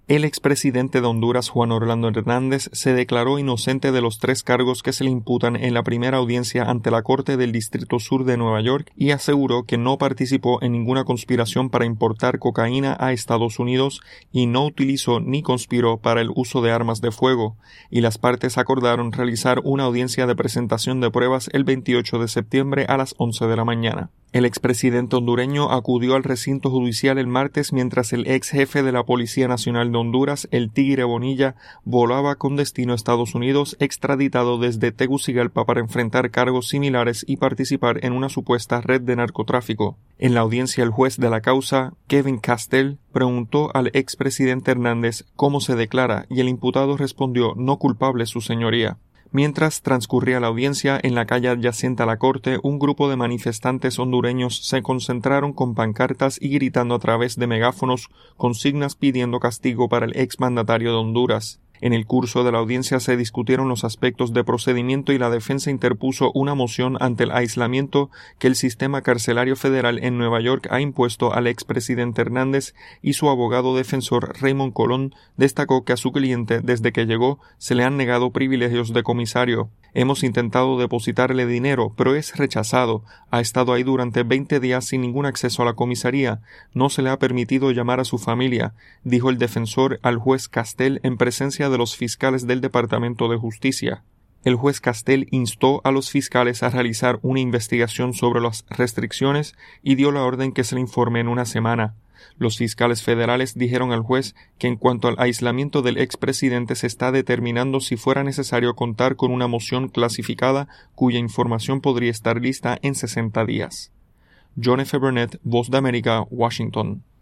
El expresidente de Honduras, Juan Orlando Hernández, se declaró inocente de los 3 cargos que se le imputan en la primera audiencia ante la Corte del Distrito Sur de Nueva York y aseguró que no participó en ninguna conspiración para importar cocaína a Estados Unidos y no utilizó ni conspiró para el uso de armas de fuego, y las partes acordaron realizar una audiencia de presentación de pruebas el 28 de septiembre a las 11 de la mañana. El expresidente hondureño acudió al recinto judicial el martes mientras el ex jefe de la Policía Nacional de Honduras, el Tigre Bonilla, volaba con destino a Estados Unidos, extraditado desde Tegucigalpa para enfrentar cargos similares y participar en una supuesta red de narcotráfico. En la audiencia, el juez de la causa, Kevin Castell, preguntó al expresidente Hernández cómo se declara y el imputado respondió no culpable, su señoría. Mientras transcurría la audiencia, en la calle adyacente a la corte, un grupo de manifestantes hondureños se concentraron con pancartas y gritando a través de megáfonos consignas pidiendo castigo para el exmandatario de Honduras. En el curso de la audiencia se discutieron los aspectos de procedimiento y la defensa interpuso una moción ante el aislamiento que el sistema carcelario federal en Nueva York ha impuesto al expresidente Hernández, y su abogado defensor Raymond Colón destacó que a su cliente desde que llegó se le han negado privilegios de comisario. Hemos intentado depositarle dinero, pero es rechazado. Ha estado ahí durante 20 días sin ningún acceso a la comisaría. No se le ha permitido llamar a su familia, dijo el defensor al juez Castell en presencia de los fiscales del Departamento de Justicia. El juez Castell instó a los fiscales a realizar una investigación sobre las restricciones y dio la orden que se le informe en una semana. Los fiscales federales dijeron al juez que en cuanto al aislamiento del expresidente se está determinando si fuera necesario contar con una moción clasificada cuya información podría estar lista en 60 días. John F. Burnett, Voz de América, Washington.